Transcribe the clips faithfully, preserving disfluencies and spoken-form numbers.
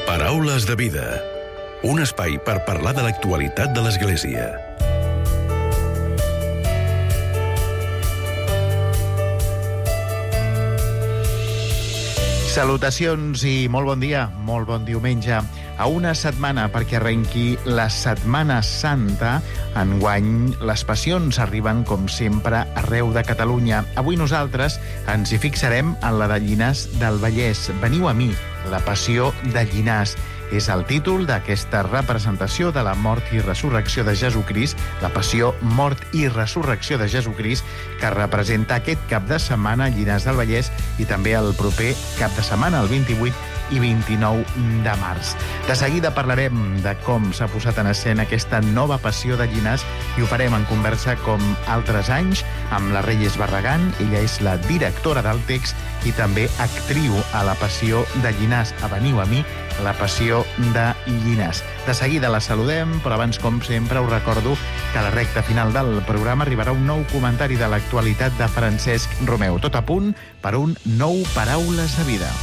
Paraules de vida. Un espai per parlar de l'actualitat de l'Església. Salutacions i molt bon dia, molt bon diumenge. A una setmana perquè arrenqui la Setmana Santa, enguany les passions arriben, com sempre, arreu de Catalunya. Avui nosaltres ens hi fixarem en la de Llinars del Vallès. Veniu a mi, la passió de Llinars. És el títol d'aquesta representació de la mort i resurrecció de Jesucrist, la passió, mort i resurrecció de Jesucrist, que representa aquest cap de setmana a Llinars del Vallès i també el proper cap de setmana, el vint-i-vuit i vint-i-nou de març. De seguida parlarem de com s'ha posat en escena aquesta nova passió de Llinars i ho farem en conversa com altres anys amb la Reyes Barragán. Ella és la directora del text i també actriu a la passió de Llinars. A Veniu a mi, la passió de Llinars. De seguida la saludem, però abans, com sempre, us recordo que a la recta final del programa arribarà un nou comentari de l'actualitat de Francesc Romeu. Tot a punt per un nou Paraules de Vida.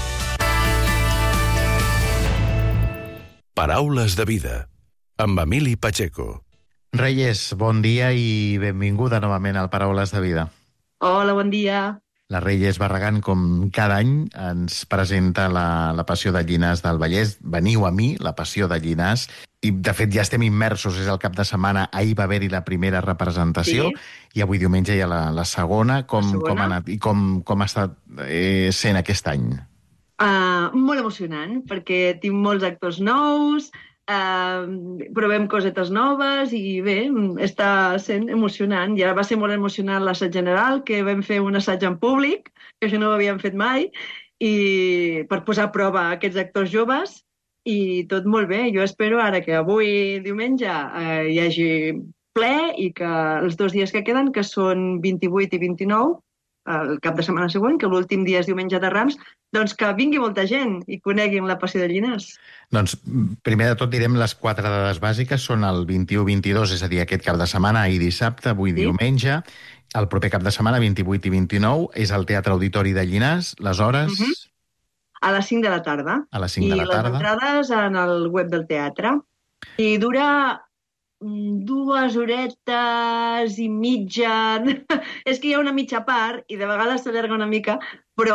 Paraules de vida, amb Emili Pacheco. Reyes, bon dia i benvinguda novament al Paraules de Vida. Hola, bon dia. La Reyes Barragán, com cada any, ens presenta la, la passió de Llinars del Vallès. Veniu a mi, la passió de Llinars. I, de fet, ja estem immersos, és el cap de setmana. Ahir va haver-hi la primera representació, sí. I avui diumenge hi ha la, la segona. Com, la segona. Com ha anat i com, com ha estat eh, sent aquest any? Uh, molt emocionant, perquè tinc molts actors nous, uh, provem cosetes noves i bé, està sent emocionant. Ja va ser molt emocionant l'assaig general, que vam fer un assaig en públic, que això no ho havíem fet mai, i per posar a prova aquests actors joves, i tot molt bé. Jo espero ara que avui, diumenge, uh, hi hagi ple i que els dos dies que queden, que són vint-i-vuit i vint-i-nou, el cap de setmana següent, que l'últim dia és diumenge de Rams, doncs que vingui molta gent i coneguin la passió de Llinars. Doncs primer de tot direm les quatre dades bàsiques, són el vint-i-u vint-i-dos, és a dir, aquest cap de setmana, ahir dissabte, avui sí. Diumenge, el proper cap de setmana, vint-i-vuit i vint-i-nou, és el Teatre Auditori de Llinars, les hores... Uh-huh. A les cinc de la tarda. A les cinc de la tarda. I les entrades en el web del teatre. I dura dues horetes i mitja... És que hi ha una mitja part i de vegades s'allarga una mica, però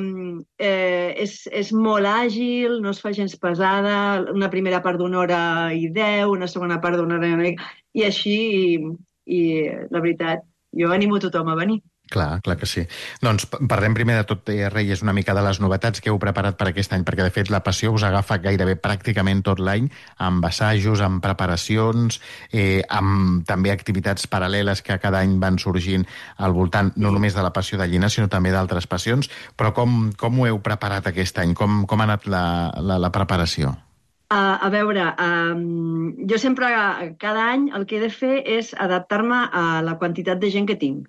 eh, és, és molt àgil, no es fa gens pesada, una primera part d'una hora i deu, una segona part d'una hora i una mica, i així, i, i la veritat, jo animo tothom a venir. Clar, clar que sí. Doncs parlem primer de tot, eh, Reyes, una mica de les novetats que heu preparat per aquest any, perquè de fet la passió us agafa gairebé pràcticament tot l'any, amb assajos, amb preparacions, eh, amb també activitats paral·leles que cada any van sorgint al voltant, no només de la passió de Llinars, sinó també d'altres passions. Però com, com ho heu preparat aquest any? Com, com ha anat la, la, la preparació? Uh, a veure, um, jo sempre, cada any, el que he de fer és adaptar-me a la quantitat de gent que tinc.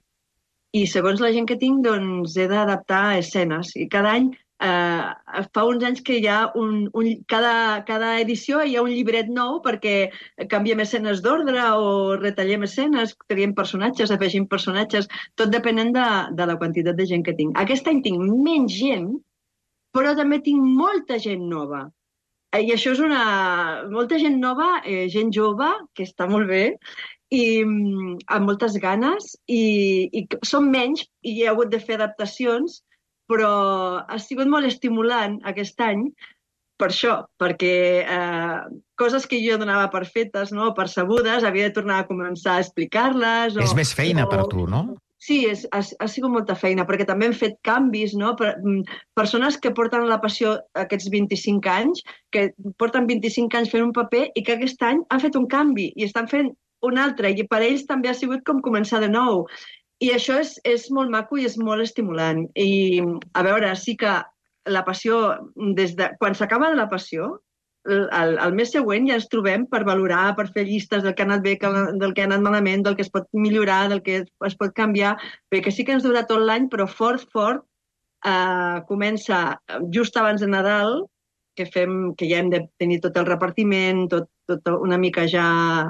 I segons la gent que tinc, doncs he d'adaptar escenes. I cada any, eh, fa uns anys que hi ha un... un cada, cada edició hi ha un llibret nou perquè canviem escenes d'ordre o retallem escenes, traiem personatges, afegim personatges, tot depenent de, de la quantitat de gent que tinc. Aquest any tinc menys gent, però també tinc molta gent nova. I això és una... molta gent nova, eh, gent jove, que està molt bé, i amb moltes ganes, i, i som menys, i hi ha hagut de fer adaptacions, però ha sigut molt estimulant aquest any per això, perquè eh, coses que jo donava per fetes, no, per sabudes, havia de tornar a començar a explicar-les. És o, més feina o... per tu, no? Sí, és, ha, ha sigut molta feina, perquè també hem fet canvis, no? Per, persones que porten la passió aquests vint-i-cinc anys, que porten vint-i-cinc anys fent un paper i que aquest any han fet un canvi i estan fent un altre, i per ells també ha sigut com començar de nou. I això és, és molt maco i és molt estimulant. I, a veure, sí que la passió, des de quan s'acaba la passió, el, el mes següent ja ens trobem per valorar, per fer llistes del que ha anat bé, del que ha anat malament, del que es pot millorar, del que es pot canviar, perquè sí que ens dura tot l'any, però fort, fort, eh, comença just abans de Nadal, que, fem, que ja hem de tenir tot el repartiment, tot, tot una mica ja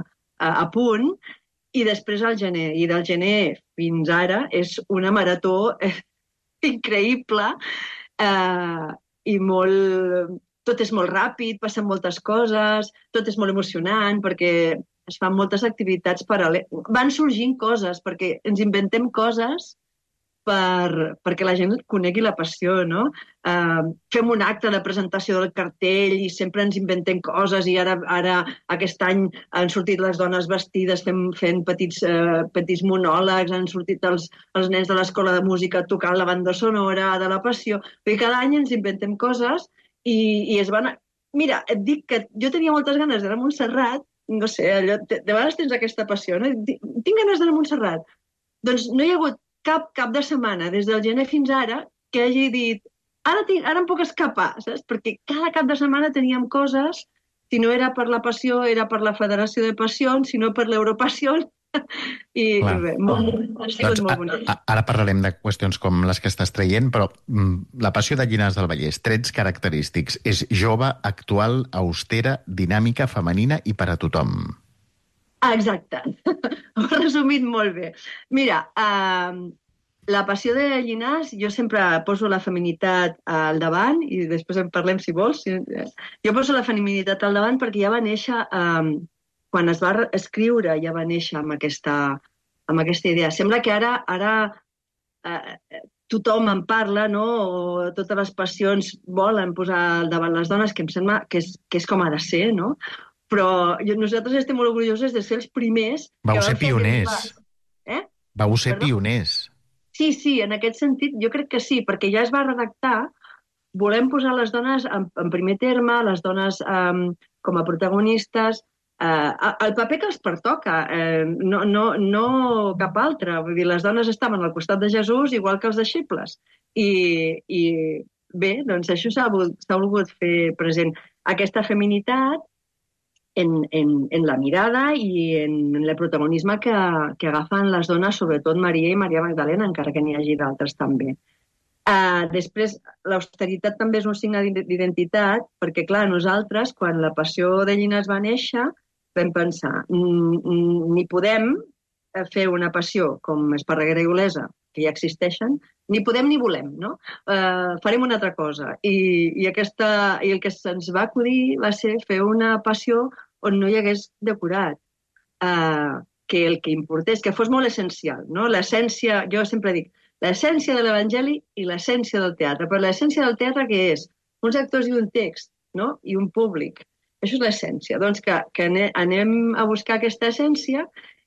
a punt, i després al gener. I del gener fins ara és una marató increïble eh, i molt... tot és molt ràpid, passen moltes coses, tot és molt emocionant, perquè es fan moltes activitats paral·leles. Van sorgint coses, perquè ens inventem coses per, perquè la gent conegui la passió, no? Uh, fem un acte de presentació del cartell i sempre ens inventem coses i ara, ara aquest any han sortit les dones vestides fent, fent petits, uh, petits monòlegs, han sortit els, els nens de l'escola de música tocant la banda sonora de la passió. I cada any ens inventem coses i, i es van... Mira, et dic que jo tenia moltes ganes d'anar a Montserrat, no sé, allò, de, de vegades tens aquesta passió, no? Tinc ganes d'anar a Montserrat. Doncs no hi ha hagut cap cap de setmana, des del gener fins ara, que hagi dit, ara, tinc, ara em puc escapar, saps? Perquè cada cap de setmana teníem coses, si no era per la passió, era per la Federació de Passions, si no per l'Europassió, i, i bé, molt, ha sigut doncs, molt bonic. A, a, ara parlarem de qüestions com les que estàs traient, però mm, la passió de Llinars del Vallès, trets característics, és jove, actual, austera, dinàmica, femenina i per a tothom. Ah, exacte, ho has resumit molt bé. Mira, uh, la passió de Llinars, jo sempre poso la feminitat al davant, i després en parlem si vols. Jo poso la feminitat al davant perquè ja va néixer, um, quan es va escriure, ja va néixer amb aquesta, amb aquesta idea. Sembla que ara, ara uh, tothom en parla, no? O totes les passions volen posar al davant les dones, que em sembla que és, que és com ha de ser, no? Però nosaltres estem molt orgulloses de ser els primers... Vau ser pioners. Eh? Vau ser Perdó? pioners. Sí, sí, en aquest sentit jo crec que sí, perquè ja es va redactar, volem posar les dones en, en primer terme, les dones um, com a protagonistes, uh, el paper que els pertoca, uh, no, no, no cap altre. Vull dir, les dones estaven al costat de Jesús igual que els deixebles. I, i bé, doncs això s'ha volgut fer present. Aquesta feminitat, En, en, en la mirada i en, en el protagonisme que, que agafen les dones, sobretot Maria i Maria Magdalena, encara que n'hi hagi d'altres també. Uh, després, l'austeritat també és un signe d'identitat, perquè, clar, nosaltres, quan la passió de Llinars va néixer, vam pensar, ni podem fer una passió com Esparreguera i Olesa, que ja existeixen, ni podem ni volem, no? Uh, farem una altra cosa. I, i, aquesta, i el que se'ns va acudir va ser fer una passió on no hi hagués decorat, uh, que el que importés, que fos molt essencial, no? L'essència, jo sempre dic, l'essència de l'Evangeli i l'essència del teatre. Però l'essència del teatre què és? Uns actors i un text, no? I un públic. Això és l'essència. Doncs que, que anem a buscar aquesta essència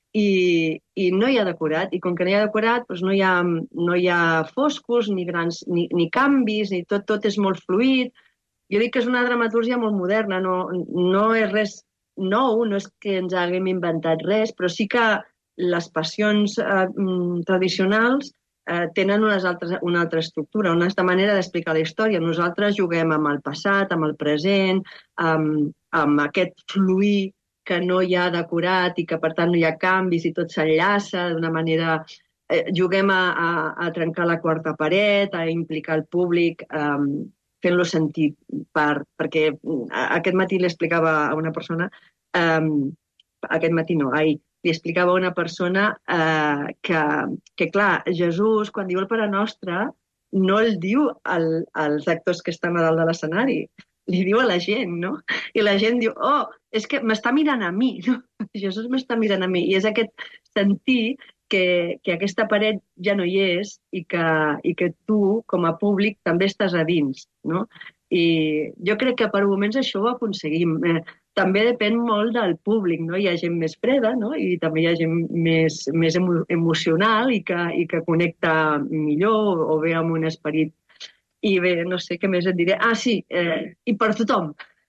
i, i no hi ha decorat. I com que no hi ha decorat, doncs no hi ha, no hi ha foscos, ni, grans, ni, ni canvis, ni tot, tot és molt fluid. Jo dic que és una dramatúrgia molt moderna, no, no és res nou, no és que ens haguem inventat res, però sí que les passions eh, tradicionals eh, tenen unes altres, una altra estructura, una altra manera d'explicar la història. Nosaltres juguem amb el passat, amb el present, amb, amb aquest fluir que no hi ha decorat i que, per tant, no hi ha canvis i tot s'enllaça d'una manera... Eh, juguem a, a, a trencar la quarta paret, a implicar el públic, eh, fent-lo sentir part, perquè aquest matí li explicava a una persona, eh, aquest matí no, ai, li explicava a una persona eh, que, que, clar, Jesús, quan diu el Pare Nostre, no el diu al, als actors que estan a dalt de l'escenari, li diu a la gent, no? I la gent diu, oh, és que m'està mirant a mi, no? Jesús m'està mirant a mi. I és aquest sentir que, que aquesta paret ja no hi és i que, i que tu, com a públic, també estàs a dins, no? I jo crec que per moments això ho aconseguim. Eh, també depèn molt del públic, no? Hi ha gent més freda, no? I també hi ha gent més, més emo emocional i que, i que connecta millor o bé amb un esperit. I bé, no sé què més et diré. Ah, sí, eh, i per tothom.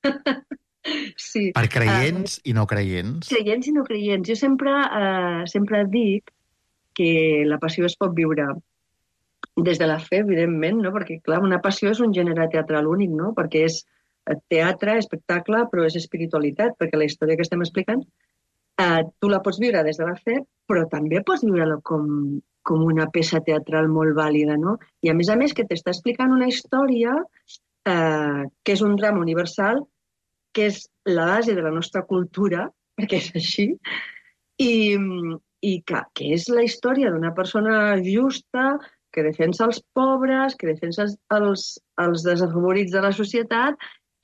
Sí. Per creients uh, i no creients. Creients i no creients. Jo sempre, uh, sempre dic que la passió es pot viure des de la fe, evidentment, no? Perquè, clar, una passió és un gènere teatral únic, no? Perquè és teatre, espectacle, però és espiritualitat, perquè la història que estem explicant uh, tu la pots viure des de la fe, però també pots viure-la com, com una peça teatral molt vàlida, no? I a més a més que t'està explicant una història uh, que és un drama universal, que és la base de la nostra cultura, perquè és així, i, i que, que és la història d'una persona justa, que defensa els pobres, que defensa els, els desafavorits de la societat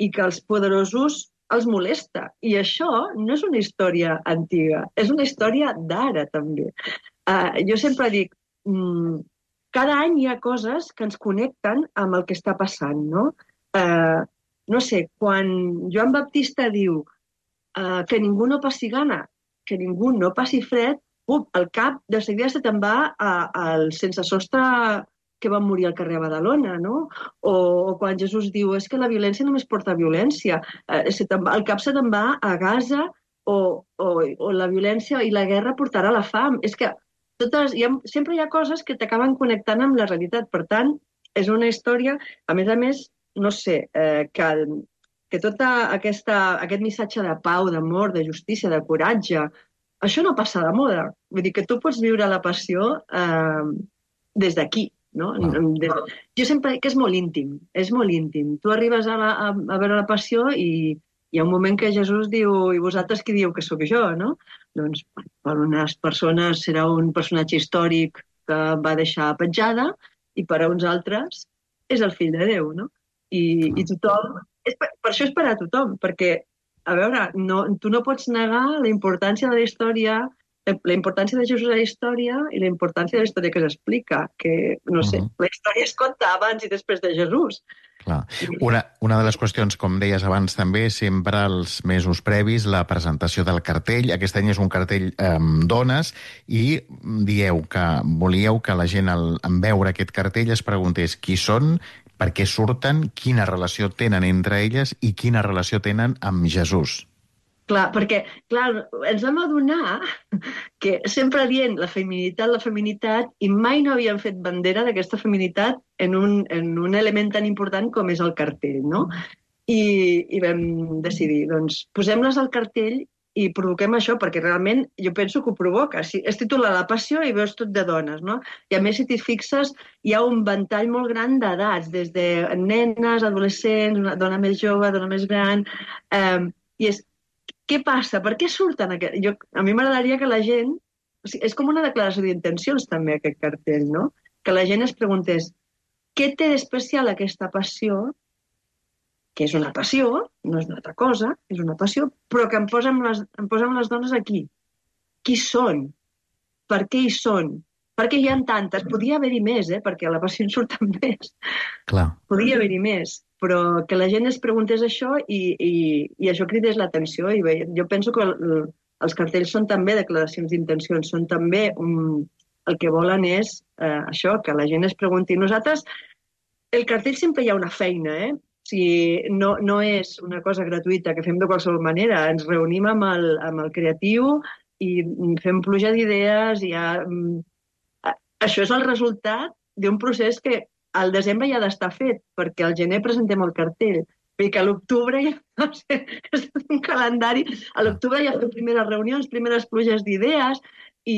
i que els poderosos els molesta. I això no és una història antiga, és una història d'ara, també. Uh, jo sempre dic, mm, cada any hi ha coses que ens connecten amb el que està passant, no? Uh, no sé, quan Joan Baptista diu uh, que ningú no passi gana, que ningú no passi fred, up, el cap de seguida se te'n va al sense sostre que van morir al carrer a Badalona, no? O, o quan Jesús diu és que la violència només porta violència, eh, se va, el cap se te'n va a Gaza o, o, o la violència i la guerra portarà la fam. És que totes, hi ha, sempre hi ha coses que t'acaben connectant amb la realitat. Per tant, és una història, a més a més, no sé, eh, que, que tot aquesta, aquest missatge de pau, d'amor, de justícia, de coratge, això no passa de moda. Vull dir que tu pots viure la passió eh, des d'aquí. No? Des... Jo sempre dic que és molt íntim, és molt íntim. Tu arribes a, la, a, a veure la passió i hi ha un moment que Jesús diu i vosaltres qui dieu que sóc jo, no? Doncs per unes persones serà un personatge històric que va deixar petjada i per a uns altres és el fill de Déu, no? I, i tothom... És per, per això és per a tothom, perquè, a veure, no, tu no pots negar la importància de la història, la importància de Jesús a la història i la importància de la història que s'explica, que, no sé, uh-huh. La història es conta abans i després de Jesús. Clar. Una, una de les qüestions, com deies abans també, sempre els mesos previs, la presentació del cartell. Aquest any és un cartell amb dones i dieu que volíeu que la gent, al, en veure aquest cartell, es preguntés qui són, per què surten, quina relació tenen entre elles i quina relació tenen amb Jesús. Clar, perquè, clar, ens vam adonar que sempre dient la feminitat, la feminitat, i mai no havíem fet bandera d'aquesta feminitat en un, en un element tan important com és el cartell, no? I, i vam decidir, doncs, posem-les al cartell i provoquem això, perquè realment jo penso que ho provoca. Si es titula La passió i veus tot de dones, no? I a més, si t'hi fixes, hi ha un ventall molt gran d'edats, des de nenes, adolescents, una dona més jove, dona més gran, eh, i és què passa? Per què surten aquest... Jo, a mi m'agradaria que la gent... O sigui, és com una declaració d'intencions, també, aquest cartell, no? Que la gent es preguntés què té d'especial aquesta passió, que és una passió, no és una altra cosa, és una passió, però que em posa amb les, em posa amb les dones aquí. Qui són? Per què hi són? Perquè hi ha tantes. Podia haver-hi més, eh? Perquè a la passió en surten més. Clar. Podia haver-hi més. Però que la gent es preguntés això i, i, i això cridés l'atenció. I bé, jo penso que el, els cartells són també declaracions d'intencions, són també un, el que volen és eh, això, que la gent es pregunti. Nosaltres, el cartell sempre hi ha una feina, eh? O sigui, no, no és una cosa gratuïta que fem de qualsevol manera. Ens reunim amb el, amb el creatiu i fem pluja d'idees. I ha... Això és el resultat d'un procés que al desembre ja ha d'estar fet, perquè al gener presentem el cartell. Perquè a l'octubre ja... No sé, és un calendari. A l'octubre ja fem primeres reunions, primeres pluges d'idees i,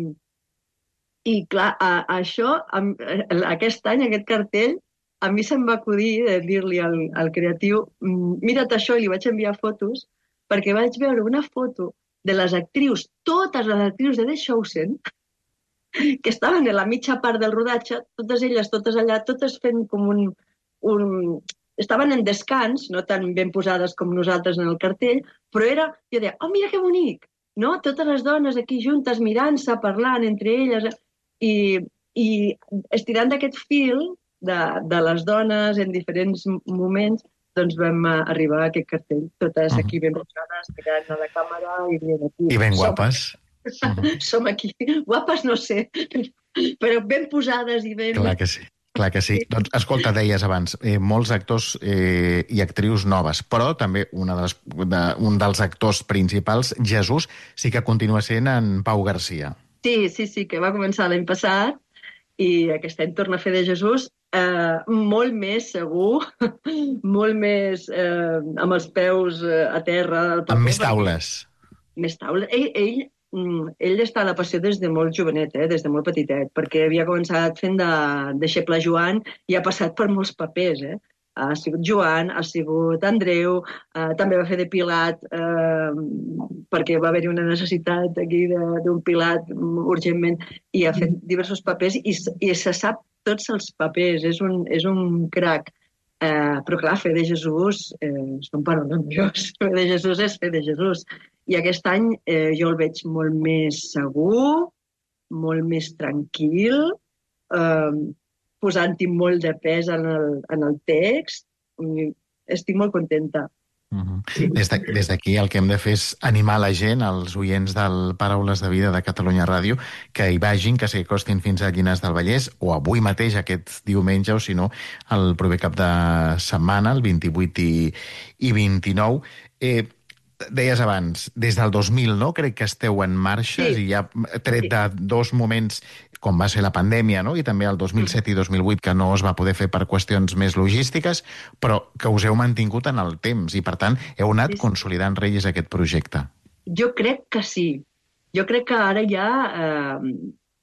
i clar, a, a això, a, aquest any, aquest cartell, a mi se'm va acudir de dir-li al, al creatiu mira't això, i li vaig enviar fotos, perquè vaig veure una foto de les actrius, totes les actrius de The Chosen, que estaven a la mitja part del rodatge, totes elles, totes allà, totes fent com un... un... Estaven en descans, no tan ben posades com nosaltres en el cartell, però era... Jo deia, oh, mira que bonic! No? Totes les dones aquí juntes, mirant-se, parlant entre elles, i, i estirant d'aquest fil de, de les dones en diferents moments, doncs vam arribar a aquest cartell. Totes aquí ben posades, mirant a la càmera i dient aquí... I ben guapes. Uh-huh. Som aquí. Guapes no sé, però ben posades i ben... Clar que sí. Clar que sí. Doncs, escolta, deies abans, eh, molts actors eh, i actrius noves, però també una de les, de, un dels actors principals, Jesús, sí que continua sent en Pau Garcia. Sí, sí, sí, que va començar l'any passat i aquest any torna a fer de Jesús eh, molt més segur, molt més eh, amb els peus eh, a terra. Amb més taules. Més taules. Ell... ell Ell està a la passió des de molt jovenet, eh? Des de molt petitet, perquè havia començat fent de deixeble Joan i ha passat per molts papers. Eh? Ha sigut Joan, ha sigut Andreu, eh, també va fer de Pilat, eh, perquè va haver-hi una necessitat aquí d'un Pilat urgentment, i ha fet diversos papers i, i se sap tots els papers, és un, és un crac. Eh, però clar, fer de Jesús eh, són paraules meves. Fer de Jesús és fer de Jesús. I aquest any eh, jo el veig molt més segur, molt més tranquil, eh, posant-hi molt de pes en el, en el text. I estic molt contenta. Uh-huh. Sí. Des de, des d'aquí el que hem de fer és animar la gent, els oients del Paraules de Vida de Catalunya Ràdio, que hi vagin, que s'hi acostin fins a Llinars del Vallès, o avui mateix, aquest diumenge, o si no, el proper cap de setmana, el vint-i-vuit i, i vint-i-nou. Eh, deies abans, des del dos mil, no?, crec que esteu en marxa, sí. I ja tret de dos moments, com va ser la pandèmia, no?, i també el dos mil set i dos mil vuit, que no es va poder fer per qüestions més logístiques, però que us heu mantingut en el temps i, per tant, heu anat sí. consolidant, Reyes, aquest projecte. Jo crec que sí. Jo crec que ara ja eh,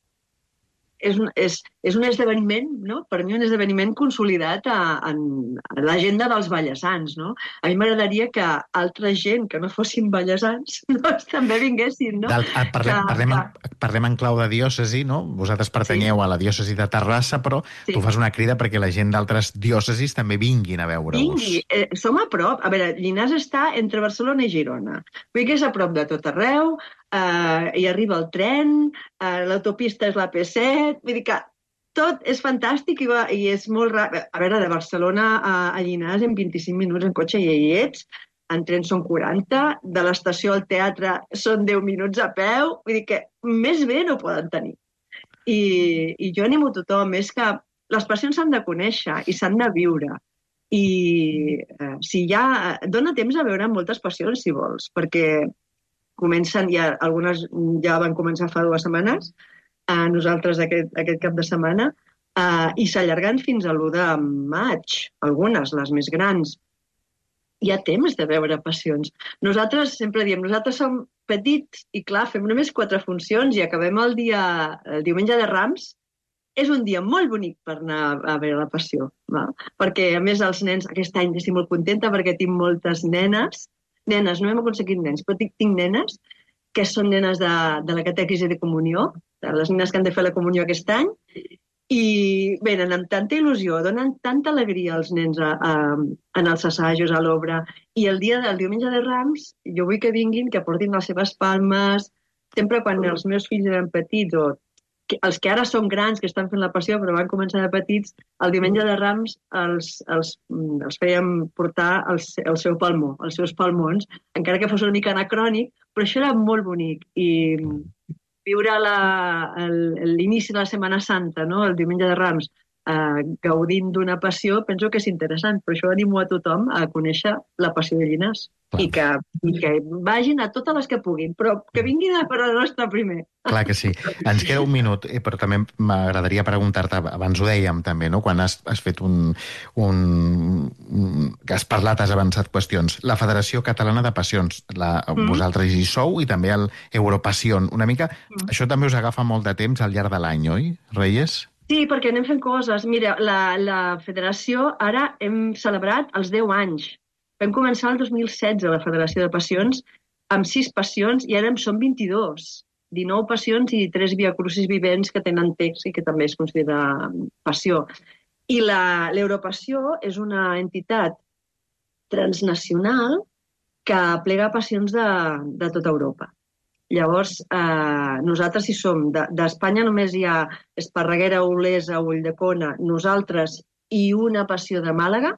és, un, és, és un esdeveniment, no? Per mi un esdeveniment consolidat a, a, a l'agenda dels vallesans, no? A mi m'agradaria que altra gent que no fossin vallesans doncs, també vinguessin, no? Del, parlem, que, parlem, que... en, parlem en clau de diòcesi, no? Vosaltres pertanyeu sí. a la diòcesi de Terrassa, però sí. tu fas una crida perquè la gent d'altres diòcesis també vinguin a veure-us. Vingui, eh, som a prop. A veure, Llinars està entre Barcelona i Girona. Vull dir que és a prop de tot arreu, eh, hi arriba el tren, eh, l'autopista és la P set, vull dir que tot és fantàstic i, va, i és molt ràpid. A veure, de Barcelona a, a Llinars en vint-i-cinc minuts en cotxe ja hi ets, en tren són quaranta, de l'estació al teatre són deu minuts a peu, vull dir que més bé no poden tenir. I, i jo animo a tothom, és que les passions s'han de conèixer i s'han de viure. I eh, si ja dona temps a veure moltes passions, si vols, perquè comencen, ja, algunes ja van començar fa dues setmanes, a nosaltres aquest, aquest cap de setmana, uh, i s'allargant fins a l'u de maig, algunes, les més grans. Hi ha temps de veure passions. Nosaltres sempre diem, nosaltres som petits i clar, fem només quatre funcions i acabem el dia, el diumenge de Rams. És un dia molt bonic per anar a veure la passió, va? Perquè a més els nens, aquest any estic molt contenta perquè tinc moltes nenes, nenes, no hem aconseguit nens, però tinc, tinc nenes, que són nenes de, de la catequesi de comunió, les nenes que han de fer la comunió aquest any, i venen amb tanta il·lusió, donen tanta alegria als nens a, a, en els assajos, a l'obra, i el dia del diumenge de Rams, jo vull que vinguin, que portin les seves palmes, sempre quan els meus fills eren petits, o que, els que ara són grans, que estan fent la passió, però van començar de petits, el diumenge de Rams els, els, els fèiem portar el, el seu palmó, els seus palmons, encara que fos una mica anacrònic, però això era molt bonic, i viure l'inici de la Setmana Santa, no? El diumenge de Rams, eh, gaudint d'una passió, penso que és interessant, però això animo a tothom a conèixer la passió de Llinars. I que, i que vagin a totes les que puguin, però que vinguin a per la nostra primer. Clar que sí. Ens queda un minut, però també m'agradaria preguntar-te, abans ho dèiem també, no? Quan has, has fet un, un, un... que has parlat, has avançat qüestions. La Federació Catalana de Passions, la, mm. vosaltres hi sou, i també el Europassion. Una mica, mm. això també us agafa molt de temps al llarg de l'any, oi, Reyes? Sí, perquè anem fent coses. Mira, la, la federació ara hem celebrat els deu anys. Vam començar el dos mil setze, la Federació de Passions, amb sis passions, i ara en som vint-i-dos. dinou passions i tres viacrucis vivents que tenen text i que també es considera passió. I l'Europassió és una entitat transnacional que plega passions de, de tota Europa. Llavors, eh, nosaltres hi som. D'Espanya només hi ha Esparreguera, Olesa, Ulldecona, nosaltres i una passió de Màlaga,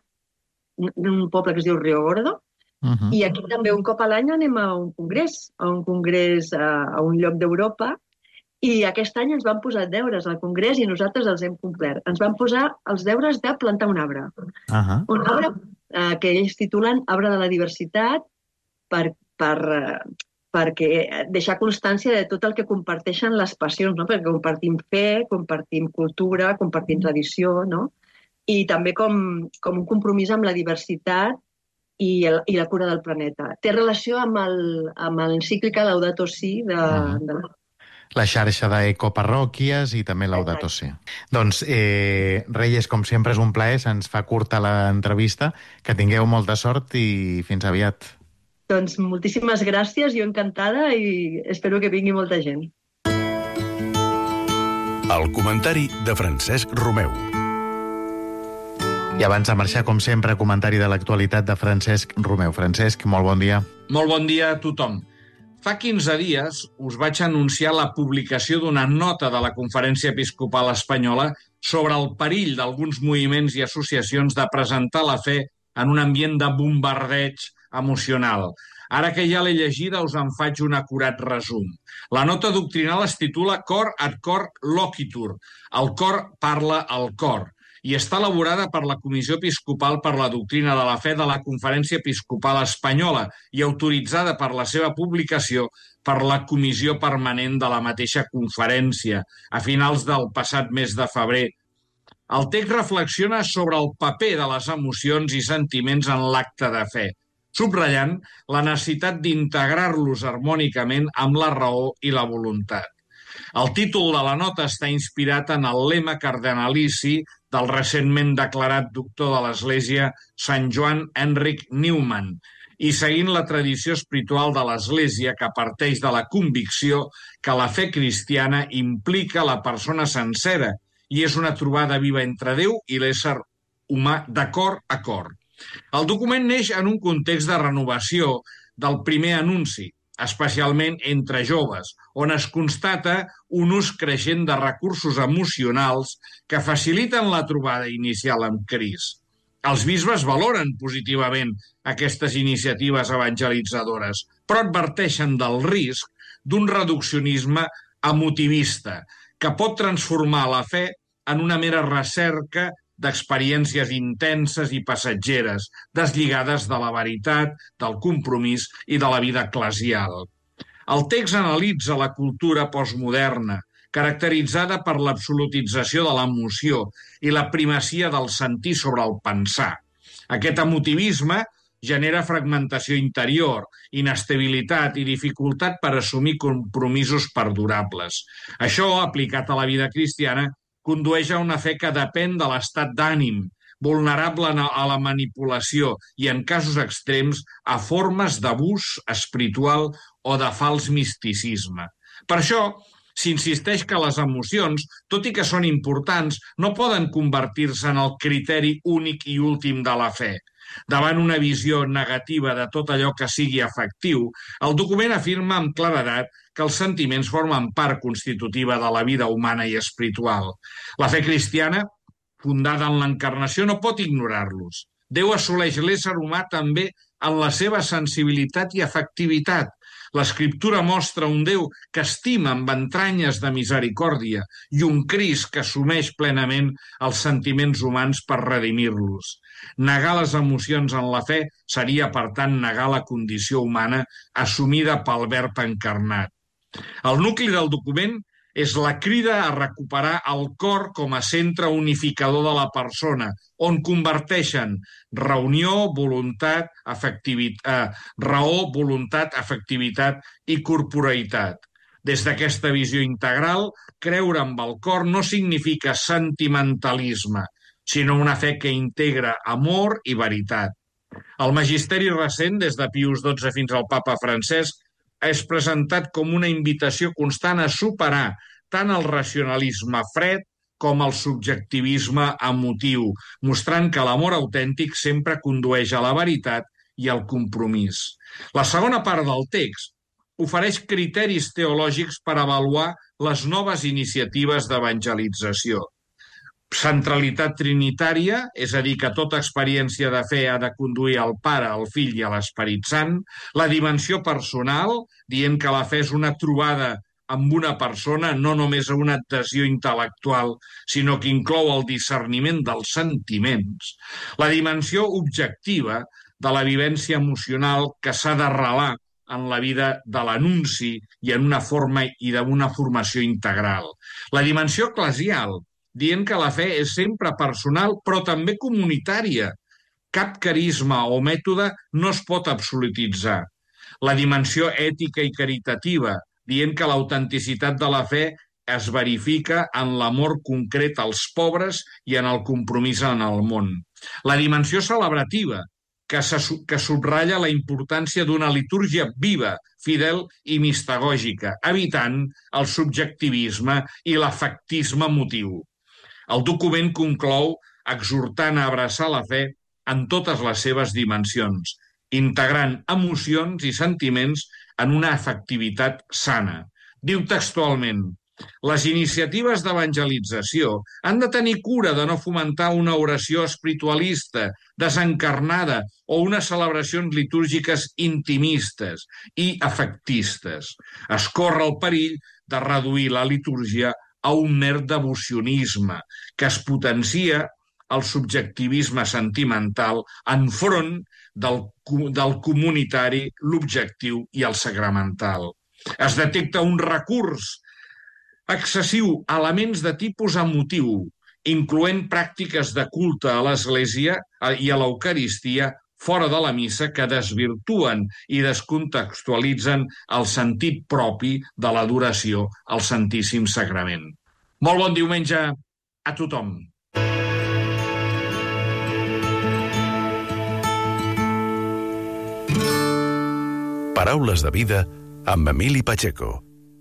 un poble que es diu Rio Gordo, uh-huh. I aquí també un cop a l'any anem a un congrés, a un congrés a, a un lloc d'Europa, i aquest any ens van posar deures al congrés i nosaltres els hem complert. Ens van posar els deures de plantar un arbre. Uh-huh. Un arbre eh, que ells titulen Arbre de la Diversitat, per, per, eh, perquè deixar constància de tot el que comparteixen les passions, no? Perquè compartim fe, compartim cultura, compartim tradició, no? I també com, com un compromís amb la diversitat i, el, i la cura del planeta. Té relació amb l'encíclica Laudato Si de, uh-huh. de... La xarxa d'ecoparròquies i també Laudato Si. Doncs, eh, Reyes, com sempre és un plaer, se'ns fa curta l'entrevista, que tingueu molta sort i fins aviat. Doncs moltíssimes gràcies, jo encantada, i espero que vingui molta gent. El comentari de Francesc Romeu. I abans de marxar, com sempre, comentari de l'actualitat de Francesc Romeu. Francesc, molt bon dia. Molt bon dia a tothom. Fa quinze dies us vaig anunciar la publicació d'una nota de la Conferència Episcopal Espanyola sobre el perill d'alguns moviments i associacions de presentar la fe en un ambient de bombardeig emocional. Ara que ja l'he llegida, us en faig un acurat resum. La nota doctrinal es titula Cor ad cor loquitur. El cor parla al cor. I està elaborada per la Comissió Episcopal per la Doctrina de la Fe de la Conferència Episcopal Espanyola i autoritzada per la seva publicació per la Comissió Permanent de la mateixa conferència a finals del passat mes de febrer. El text reflexiona sobre el paper de les emocions i sentiments en l'acte de fe, subratllant la necessitat d'integrar-los harmònicament amb la raó i la voluntat. El títol de la nota està inspirat en el lema cardenalici del recentment declarat doctor de l'Església Sant Joan Enric Newman i seguint la tradició espiritual de l'Església que parteix de la convicció que la fe cristiana implica la persona sencera i és una trobada viva entre Déu i l'ésser humà de cor a cor. El document neix en un context de renovació del primer anunci, especialment entre joves, on es constata un ús creixent de recursos emocionals que faciliten la trobada inicial amb Crist. Els bisbes valoren positivament aquestes iniciatives evangelitzadores, però adverteixen del risc d'un reduccionisme emotivista que pot transformar la fe en una mera recerca d'experiències intenses i passatgeres, deslligades de la veritat, del compromís i de la vida eclesial. El text analitza la cultura postmoderna, caracteritzada per l'absolutització de l'emoció i la primacia del sentir sobre el pensar. Aquest emotivisme genera fragmentació interior, inestabilitat i dificultat per assumir compromisos perdurables. Això, aplicat a la vida cristiana, condueix a una fe que depèn de l'estat d'ànim, vulnerable a la manipulació i, en casos extrems, a formes d'abús espiritual o de fals misticisme. Per això, s'insisteix que les emocions, tot i que són importants, no poden convertir-se en el criteri únic i últim de la fe. Davant una visió negativa de tot allò que sigui afectiu, el document afirma amb claredat que els sentiments formen part constitutiva de la vida humana i espiritual. La fe cristiana, fundada en l'encarnació, no pot ignorar-los. Déu assoleix l'ésser humà també en la seva sensibilitat i afectivitat. L'Escriptura mostra un Déu que estima amb entranyes de misericòrdia i un Crist que assumeix plenament els sentiments humans per redimir-los. Negar les emocions en la fe seria, per tant, negar la condició humana assumida pel Verb encarnat. El nucli del document és la crida a recuperar el cor com a centre unificador de la persona, on converteixen reunió, voluntat, afectivitat, eh, raó, voluntat, afectivitat i corporeïtat. Des d'aquesta visió integral, creure amb el cor no significa sentimentalisme, sinó una fe que integra amor i veritat. El magisteri recent, des de Pius dotze fins al papa Francesc, és presentat com una invitació constant a superar tant el racionalisme fred com el subjectivisme emotiu, mostrant que l'amor autèntic sempre condueix a la veritat i al compromís. La segona part del text ofereix criteris teològics per avaluar les noves iniciatives d'evangelització. Centralitat trinitària, és a dir, que tota experiència de fe ha de conduir al Pare, al Fill i a l'Esperit Sant, la dimensió personal, dient que la fe és una trobada amb una persona, no només una adhesió intel·lectual, sinó que inclou el discerniment dels sentiments, la dimensió objectiva de la vivència emocional que s'ha d'arrelar en la vida de l'anunci i en una forma i d'una formació integral. La dimensió eclesial, dient que la fe és sempre personal, però també comunitària. Cap carisma o mètode no es pot absolutitzar. La dimensió ètica i caritativa, dient que l'autenticitat de la fe es verifica en l'amor concret als pobres i en el compromís en el món. La dimensió celebrativa, que, que subratlla la importància d'una litúrgia viva, fidel i mistagògica, evitant el subjectivisme i l'afectisme emotiu. El document conclou exhortant a abraçar la fe en totes les seves dimensions, integrant emocions i sentiments en una afectivitat sana. Diu textualment: les iniciatives d'evangelització han de tenir cura de no fomentar una oració espiritualista, desencarnada, o unes celebracions litúrgiques intimistes i afectistes. Es corre el perill de reduir la litúrgia a un mer devocionisme que es potencia el subjectivisme sentimental enfront del, del comunitari, l'objectiu i el sacramental. Es detecta un recurs excessiu a elements de tipus emotiu, incloent pràctiques de culte a l'Església i a l'Eucaristia fora de la missa que desvirtuen i descontextualitzen el sentit propi de l'adoració al Santíssim Sagrament. Molt bon diumenge a tothom. Paraules de vida amb Emili Pacheco.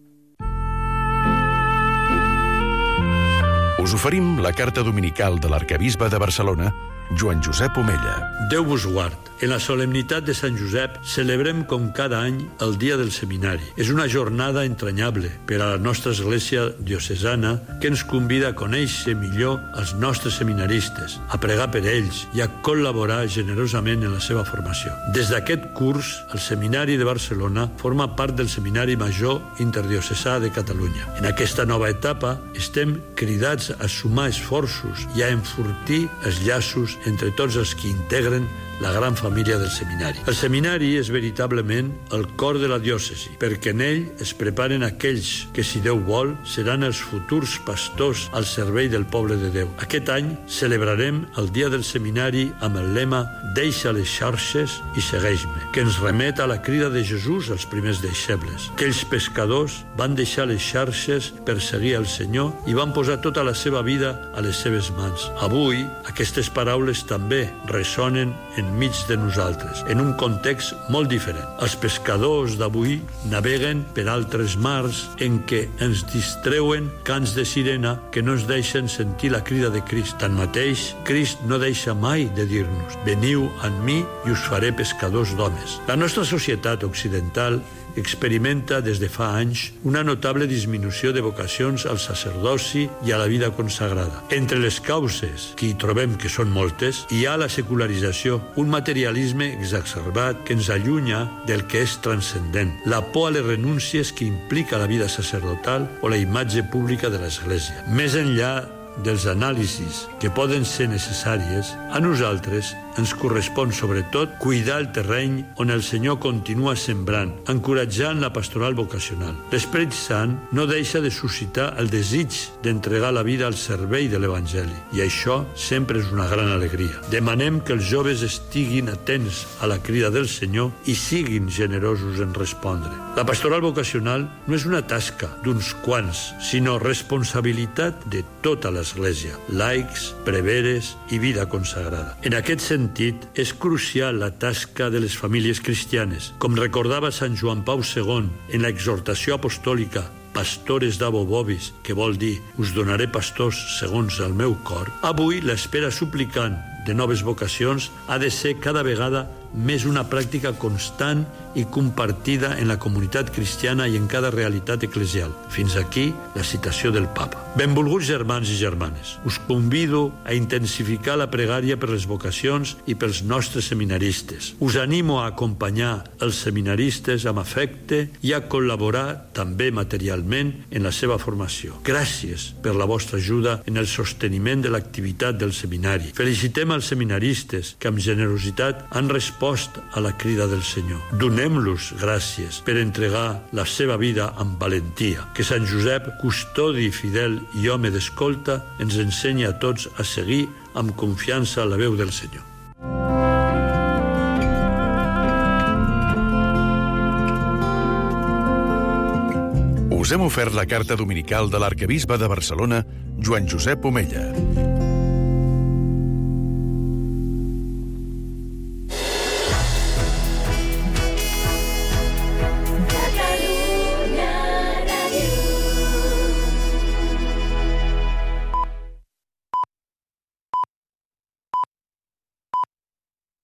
Us oferim la carta dominical de l'arquebisbe de Barcelona, Joan Josep Omella. Déu vos guard. En la solemnitat de Sant Josep celebrem com cada any el Dia del Seminari. És una jornada entranyable per a la nostra església diocesana que ens convida a conèixer millor els nostres seminaristes, a pregar per ells i a col·laborar generosament en la seva formació. Des d'aquest curs, el Seminari de Barcelona forma part del Seminari Major Interdiocesà de Catalunya. En aquesta nova etapa estem cridats a sumar esforços i a enfortir els llaços entre tots els que integren la gran família del seminari. El seminari és veritablement el cor de la diòcesi, perquè en ell es preparen aquells que, si Déu vol, seran els futurs pastors al servei del poble de Déu. Aquest any celebrarem el Dia del Seminari amb el lema «Deixa les xarxes i segueix-me», que ens remet a la crida de Jesús als primers deixebles. Aquells pescadors van deixar les xarxes per seguir el Senyor i van posar tota la seva vida a les seves mans. Avui, aquestes paraules també ressonen en enmig de nosaltres, en un context molt diferent. Els pescadors d'avui naveguen per altres mars en què ens distreuen cants de sirena que no ens deixen sentir la crida de Crist. Tanmateix, Crist no deixa mai de dir-nos: veniu amb mi i us faré pescadors d'homes. La nostra societat occidental experimenta des de fa anys una notable disminució de vocacions al sacerdoci i a la vida consagrada. Entre les causes, que hi trobem que són moltes, hi ha la secularització, un materialisme exacerbat que ens allunya del que és transcendent, la por a les renúncies que implica la vida sacerdotal o la imatge pública de l'Església. Més enllà dels anàlisis que poden ser necessàries, a nosaltres ens correspon sobretot cuidar el terreny on el Senyor continua sembrant, encoratjant la pastoral vocacional. L'Esperit Sant no deixa de suscitar el desig d'entregar la vida al servei de l'Evangeli, i això sempre és una gran alegria. Demanem que els joves estiguin atents a la crida del Senyor i siguin generosos en respondre. La pastoral vocacional no és una tasca d'uns quants, sinó responsabilitat de tota l'Església, laics, preveres i vida consagrada. En aquest sentit, és crucial la tasca de les famílies cristianes. Com recordava Sant Joan Pau segon en l'exhortació apostòlica Pastores d'Abo Vobis, que vol dir us donaré pastors segons el meu cor, avui l'espera suplicant de noves vocacions ha de ser cada vegada més una pràctica constant i compartida en la comunitat cristiana i en cada realitat eclesial. Fins aquí la citació del Papa. Benvolguts germans i germanes, us convido a intensificar la pregària per les vocacions i pels nostres seminaristes. Us animo a acompanyar els seminaristes amb afecte i a col·laborar també materialment en la seva formació. Gràcies per la vostra ajuda en el sosteniment de l'activitat del seminari. Felicitem els seminaristes que amb generositat han respost a la crida del Senyor. Donem-los gràcies per entregar la seva vida amb valentia. Que Sant Josep, custodi fidel i home d'escolta, ens ensenya a tots a seguir amb confiança la veu del Senyor. Us hem ofert la carta dominical de l'arquebisbe de Barcelona, Joan Josep Omella.